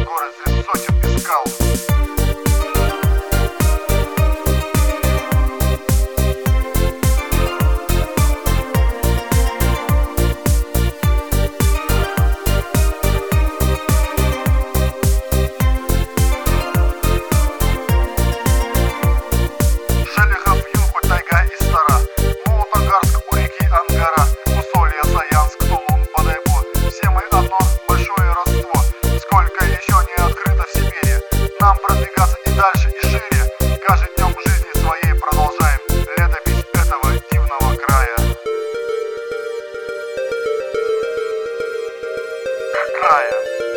город среди сотен и скал. Шелехов, Юрпа, тайга и стара, Волгогарск, у реки Ангара, Усолье, Саянск, Тулун, Бодайбо. Все мы одно большое родство. Сколько еще не открыто в Сибири. Нам продвигаться и дальше, и шире. Каждым днем жизни своей продолжаем летопись этого дивного края. Края.